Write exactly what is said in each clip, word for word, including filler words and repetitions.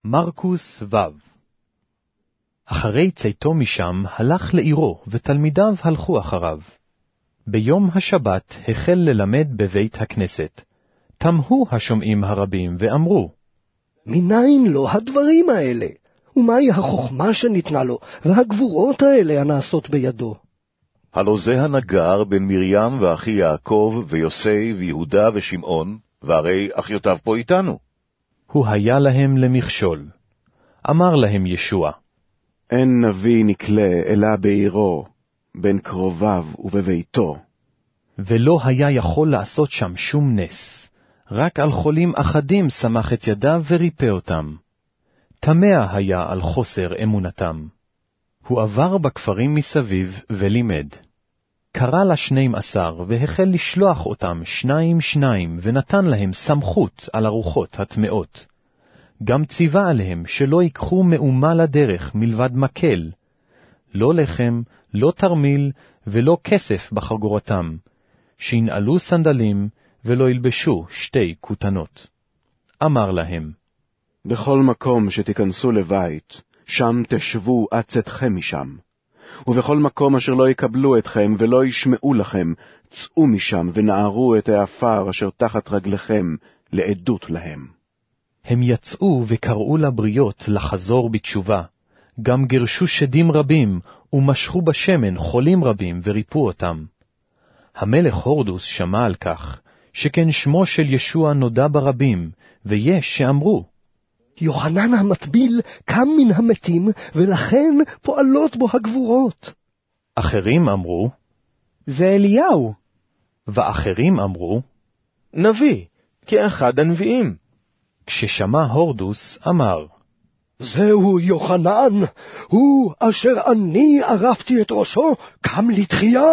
מרקוס ו'. אחרי צאתו משם הלך לעירו, ותלמידיו הלכו אחריו. ביום השבת החל ללמד בבית הכנסת. תמהו השומעים הרבים ואמרו, מניין לו הדברים האלה? ומהי החוכמה שניתנה לו, והגבורות האלה הנעשות בידו? הלא זה הנגר בין מרים ואחי יעקב ויוסי ויהודה ושמעון, והרי אחיותיו פה איתנו. הוא היה להם למכשול. אמר להם ישוע, אין נביא נקלה אלא בעירו, בין קרוביו ובביתו. ולא היה יכול לעשות שם שום נס, רק על חולים אחדים סמך את ידיו וריפא אותם. תמה היה על חוסר אמונתם. הוא עבר בכפרים מסביב ולימד. קרא לשנים עשר והחל לשלוח אותם שניים שניים, ונתן להם סמכות על הרוחות הטמאות. גם ציווה עליהם שלא ייקחו מאומה לדרך מלבד מקל, לא לחם, לא תרמיל ולא כסף בחגורתם, שינעלו סנדלים ולא ילבשו שתי כותנות. אמר להם, בכל מקום שתיכנסו לבית, שם תשבו עד צאתכם משם. ובכל מקום אשר לא יקבלו אתכם ולא ישמעו לכם, צאו משם ונערו את האפר אשר תחת רגליכם לעדות להם. הם יצאו וקראו לבריות לחזור בתשובה. גם גרשו שדים רבים ומשכו בשמן חולים רבים וריפו אותם. המלך הורדוס שמע על כך, שכן שמו של ישוע נודע ברבים, ויש שאמרו, יוחנן המטביל קם מן המתים, ולכן פועלות בו הגבורות. אחרים אמרו, זה אליהו. ואחרים אמרו, נביא, כאחד הנביאים. כששמע הורדוס אמר, זהו יוחנן, הוא אשר אני ערפתי את ראשו, קם לתחייה.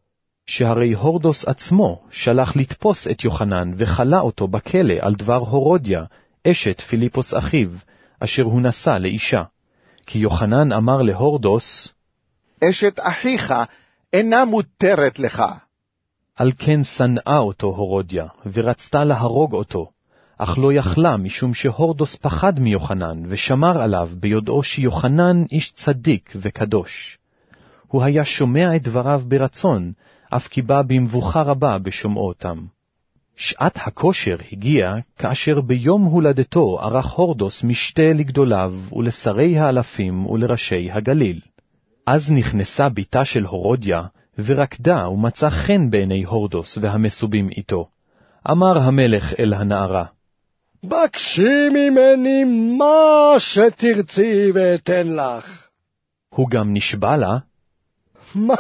שהרי הורדוס עצמו שלח לתפוס את יוחנן וחלה אותו בכלא על דבר הורודיה, אשת פיליפוס אחיו, אשר הוא נשא לאישה. כי יוחנן אמר להורדוס, אשת אחיך אינה מותרת לך. על כן שנאה אותו הורודיה, ורצתה להרוג אותו, אך לא יכלה משום שהורדוס פחד מיוחנן, ושמר עליו ביודעו שיוחנן איש צדיק וקדוש. הוא היה שומע את דבריו ברצון, אף כי בא במבוכה רבה בשומעו אותם. שעת הכושר הגיעה, כאשר ביום הולדתו ערך הורדוס משתה לגדוליו ולשרי האלפים ולראשי הגליל. אז נכנסה ביתה של הורודיה, ורקדה ומצא חן בעיני הורדוס והמסובים איתו. אמר המלך אל הנערה, בקשי ממני מה שתרצי ואתן לך. הוא גם נשבע לה, מה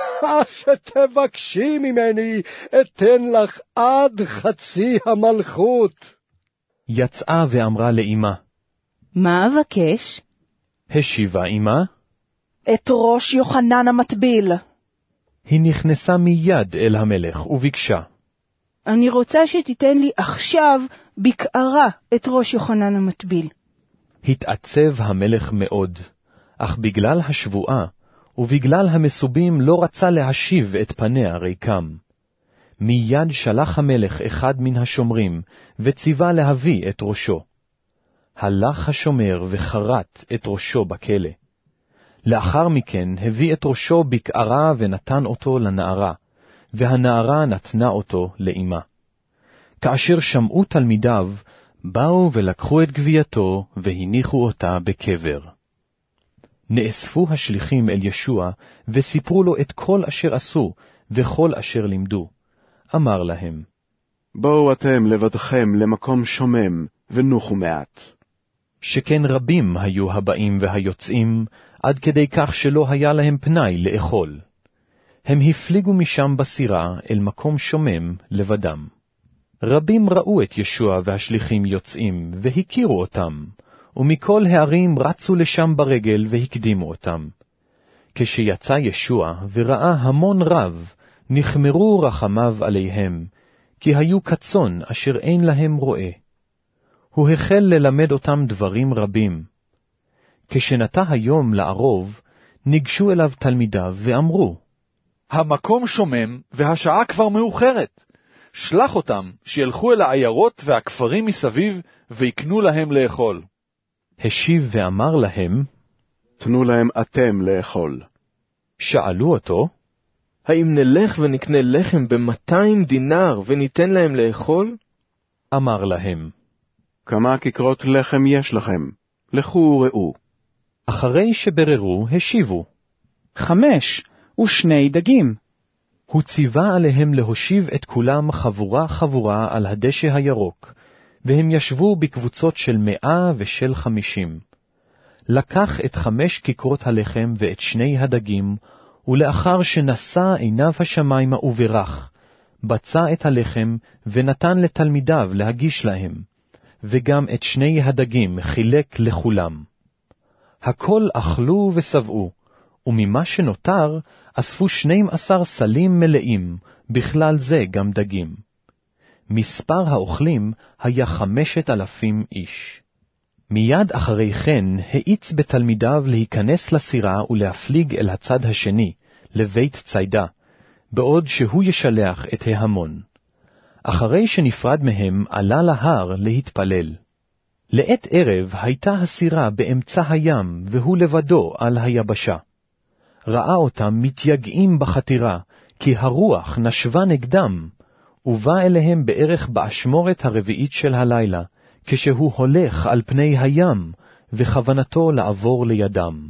שתבקשי ממני אתן לך עד חצי המלכות. יצאה ואמרה לאמה, מה אבקש? השיבה אמה, את ראש יוחנן המטביל. היא נכנסה מיד אל המלך וביקשה, אני רוצה שתיתן לי עכשיו בקערה את ראש יוחנן המטביל. התעצב המלך מאוד, אך בגלל השבועה ובגלל המסובים לא רצה להשיב את פניה ריקם. מיד שלח המלך אחד מן השומרים, וציווה להביא את ראשו. הלך השומר וחרט את ראשו בכלא. לאחר מכן הביא את ראשו בקערה ונתן אותו לנערה, והנערה נתנה אותו לאמה. כאשר שמעו תלמידיו, באו ולקחו את גווייתו והניחו אותה בקבר. נאספו השליחים אל ישוע, וסיפרו לו את כל אשר עשו, וכל אשר לימדו. אמר להם, בואו אתם לבדכם למקום שומם, ונוחו מעט. שכן רבים היו הבאים והיוצאים, עד כדי כך שלא היה להם פנאי לאכול. הם הפליגו משם בסירה אל מקום שומם לבדם. רבים ראו את ישוע והשליחים יוצאים, והכירו אותם, ומכל הערים רצו לשם ברגל והקדימו אותם. כשיצא ישוע וראה המון רב, נחמרו רחמיו עליהם, כי היו כצאן אשר אין להם רועה. הוא החל ללמד אותם דברים רבים. כשנטה היום לערוב, ניגשו אליו תלמידיו ואמרו, המקום שומם והשעה כבר מאוחרת. שלח אותם שילכו אל העיירות והכפרים מסביב ויקנו להם לאכול. השיב ואמר להם, תנו להם אתם לאכול. שאלו אותו, האם נלך ונקנה לחם ב-מאתיים דינר וניתן להם לאכול? אמר להם, כמה כיכרות לחם יש לכם? לכו וראו. אחרי שבררו, השיבו. חמש ושני דגים. הוא ציווה עליהם להושיב את כולם חבורה חבורה על הדשא הירוק, והם ישבו בקבוצות של מאה ושל חמישים. לקח את חמש כיכרות הלחם ואת שני הדגים, ולאחר שנשא עיניו השמיימה וברך, בצע את הלחם ונתן לתלמידיו להגיש להם, וגם את שני הדגים חילק לכולם. הכל אכלו ושבעו, וממה שנותר אספו שנים עשר סלים מלאים, בכלל זה גם דגים. מספר האוכלים היה חמשת אלפים איש. מיד אחרי כן האיץ בתלמידיו להיכנס לסירה ולהפליג אל הצד השני, לבית ציידה, בעוד שהוא ישלח את ההמון. אחרי שנפרד מהם עלה להר להתפלל. לעת ערב הייתה הסירה באמצע הים, והוא לבדו על היבשה. ראה אותם מתייגעים בחתירה, כי הרוח נשבה נגדם, ובא אליהם בערך באשמורת הרביעית של הלילה, כשהוא הולך על פני הים, וכוונתו לעבור לידם.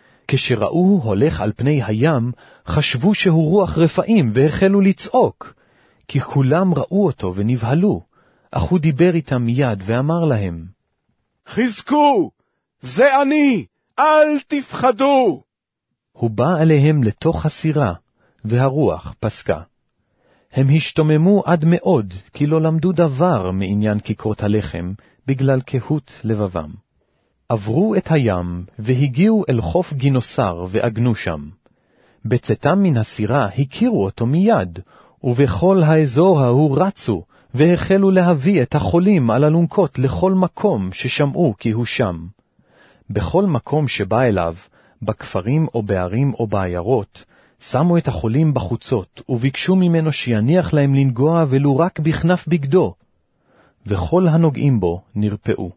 כשראו הולך על פני הים, חשבו שהוא רוח רפאים, והחלו לצעוק, כי כולם ראו אותו ונבהלו, אך הוא דיבר איתם מיד ואמר להם, חזקו, זה אני, אל תפחדו. הוא בא אליהם לתוך הסירה, והרוח פסקה. הם השתוממו עד מאוד, כי לא למדו דבר מעניין כיכרות הלחם, בגלל קהות לבבם. עברו את הים, והגיעו אל חוף גינוסר, ועגנו שם. בצאתם מן הסירה הכירו אותו מיד, ובכל האזור ההוא רצו, והחלו להביא את החולים על אלונקות לכל מקום ששמעו כי הוא שם. בכל מקום שבא אליו, בכפרים או בערים או בעיירות, שמו את החולים בחוצות, וביקשו ממנו שיניח להם לנגוע ולו רק בכנף בגדו, וכל הנוגעים בו נרפאו.